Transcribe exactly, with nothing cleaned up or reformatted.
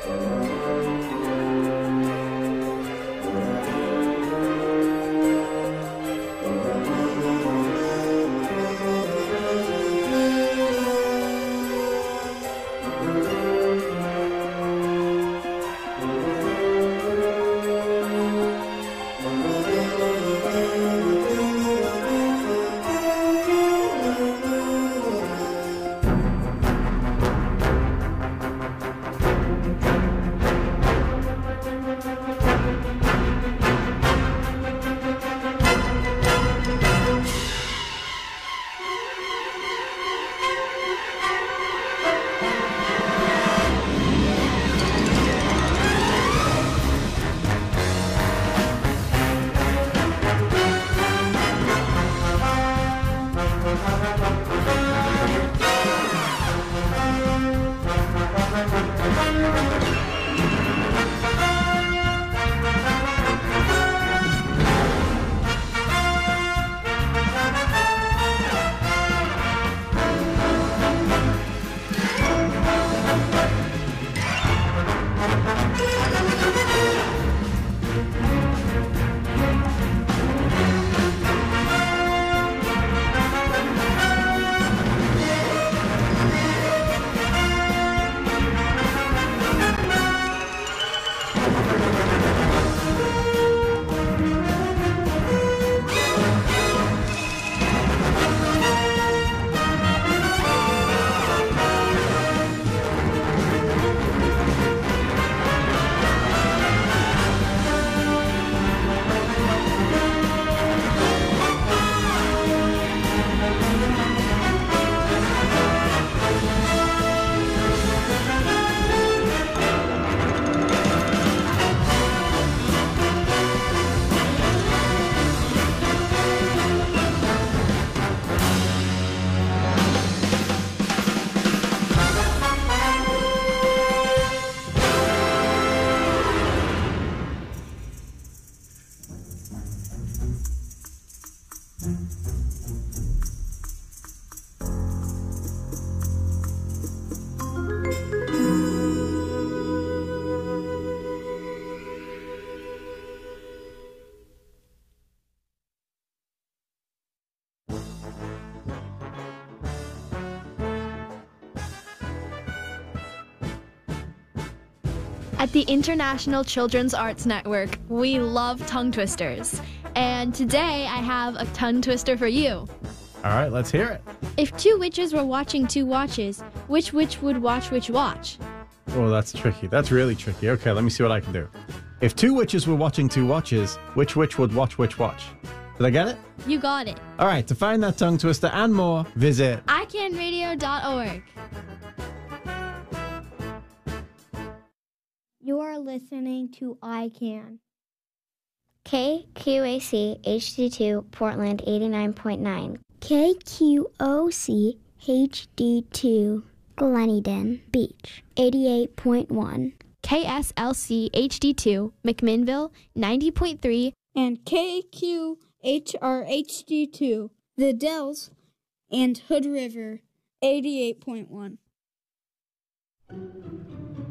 At the International Children's Arts Network, we love tongue twisters. And today I have a tongue twister for you. All right, let's hear it. If two witches were watching two watches, which witch would watch which watch? Oh, that's tricky. That's really tricky. Okay, let me see what I can do. If two witches were watching two watches, which witch would watch which watch? Did I get it? You got it. All right, to find that tongue twister and more, visit i can radio dot org. You are listening to I Can. K Q A C H D two Portland eighty-nine point nine. K Q O C H D two Gleneden Beach eighty-eight point one. K S L C H D two McMinnville ninety point three. And K Q H R H D two The Dells and Hood River eighty-eight point one.